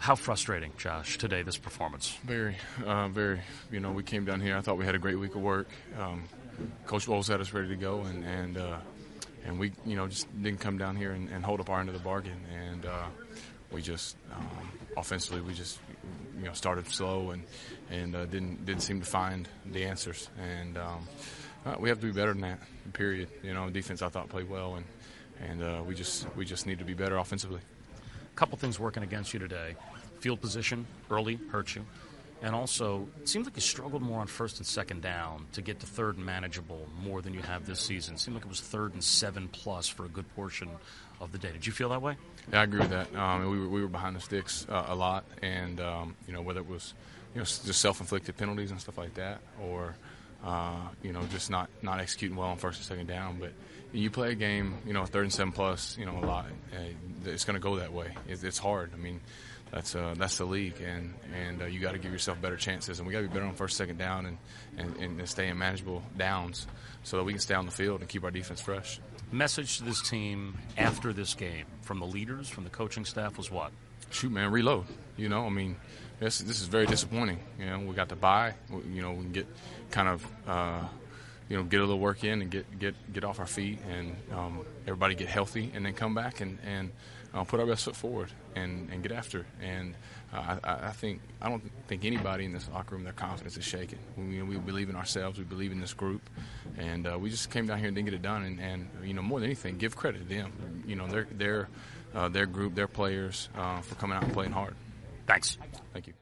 How frustrating, Josh, today, this performance? Very, very. You know, we came down here. I thought we had a great week of work. Coach Bowles had us ready to go, and we, you know, just didn't come down here and hold up our end of the bargain. And we just, offensively, we just, you know, started slow and didn't seem to find the answers. And we have to be better than that. Period. You know, defense I thought played well, and we just need to be better offensively. A couple things working against you today. Field position early hurt you. And also, it seemed like you struggled more on first and second down to get to third and manageable more than you have this season. It seemed like it was 3rd and 7+ for a good portion of the day. Did you feel that way? Yeah, I agree with that. We were behind the sticks a lot, and you know, whether it was, you know, just self-inflicted penalties and stuff like that, or you know, just not executing well on first and second down. But you play a game, you know, 3rd and 7+, you know, a lot. It's going to go that way. It's hard. I mean, that's the league, and you got to give yourself better chances, and we got to be better on first, second down, and stay in manageable downs so that we can stay on the field and keep our defense fresh. Message to this team after this game from the leaders, from the coaching staff was what? Shoot, man, reload. You know, I mean, this is very disappointing. You know, we got to bye. You know, we can get kind of you know, get a little work in and get off our feet, and everybody get healthy, and then come back and put our best foot forward and get after. And I don't think anybody in this locker room, their confidence is shaken. We believe in ourselves. We believe in this group, and we just came down here and didn't get it done. And you know, more than anything, give credit to them. You know, their group, their players for coming out and playing hard. Thanks. Thank you.